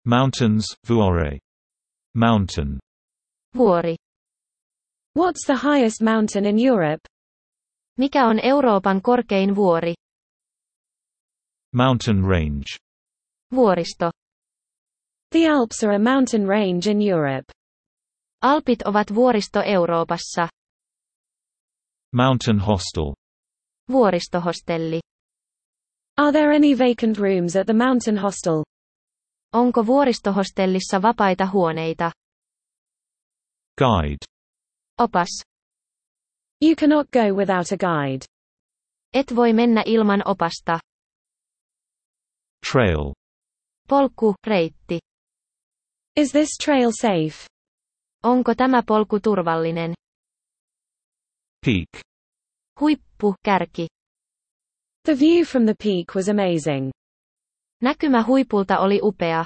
Mountains, vuore. Mountain. Vuori. What's the highest mountain in Europe? Mikä on Euroopan korkein vuori? Mountain range. Vuoristo. The Alps are a mountain range in Europe. Alpit ovat vuoristo Euroopassa. Mountain hostel. Vuoristohostelli. Are there any vacant rooms at the mountain hostel? Onko vuoristohostellissa vapaita huoneita? Guide. Opas. You cannot go without a guide. Et voi mennä ilman opasta. Trail. Polku, reitti. Is this trail safe? Onko tämä polku turvallinen? Peak. Huippu, kärki. The view from the peak was amazing. Näkymä huipulta oli upea.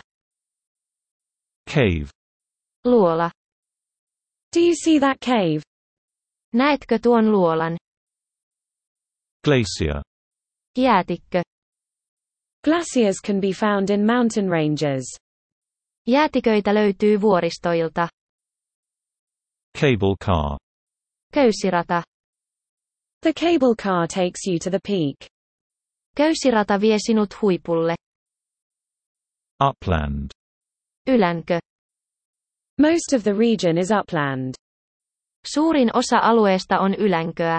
Cave. Luola. Do you see that cave? Näetkö tuon luolan? Glacier. Jäätikkö. Glaciers can be found in mountain ranges. Jäätiköitä löytyy vuoristoilta. Cable car. Köysirata. The cable car takes you to the peak. Köysirata vie sinut huipulle. Upland. Ylänkö. Most of the region is upland. Suurin osa alueesta on ylänköä.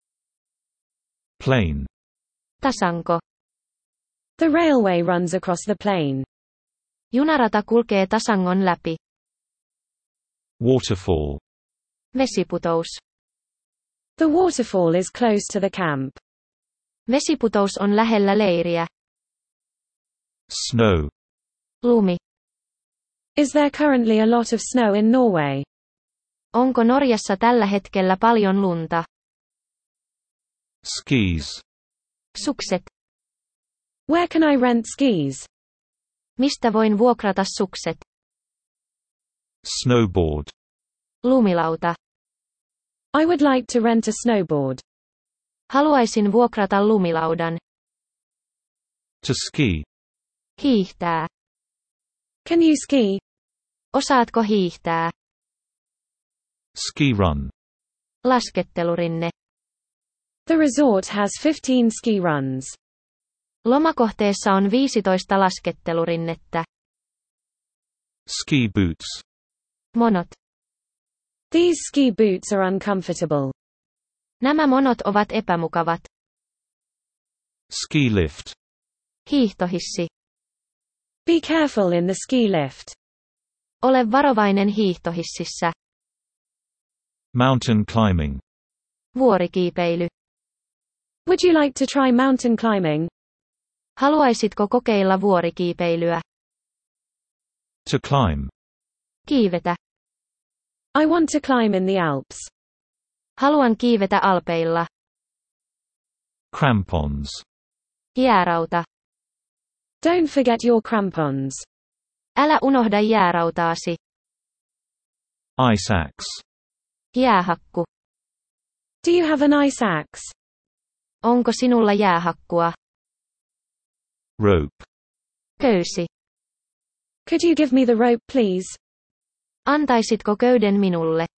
Plain. Tasanko. The railway runs across the plain. Junarata kulkee tasangon läpi. Waterfall. Vesiputous. The waterfall is close to the camp. Vesiputous on lähellä leiriä. Snow. Lumi. Is there currently a lot of snow in Norway? Onko Norjassa tällä hetkellä paljon lunta? Skis. Sukset. Where can I rent skis? Mistä voin vuokrata sukset? Snowboard. Lumilauta. I would like to rent a snowboard. Haluaisin vuokrata lumilaudan. To ski. Hiihtää. Can you ski? Osaatko hiihtää? Ski run. Laskettelurinne. The resort has 15 ski runs. Lomakohteessa on 15 laskettelurinnettä. Ski boots. Monot. These ski boots are uncomfortable. Nämä monot ovat epämukavat. Ski lift. Hiihtohissi. Be careful in the ski lift. Ole varovainen hiihtohississä. Mountain climbing. Vuorikiipeily. Would you like to try mountain climbing? Haluaisitko kokeilla vuorikiipeilyä? To climb. Kiivetä. I want to climb in the Alps. Haluan kiivetä alpeilla. Crampons. Jäärauta. Don't forget your crampons. Älä unohda jäärautaasi. Ice axe. Jäähakku. Do you have an ice axe? Onko sinulla jäähakkua? Rope. Köysi. Could you give me the rope, please? Antaisitko köyden minulle?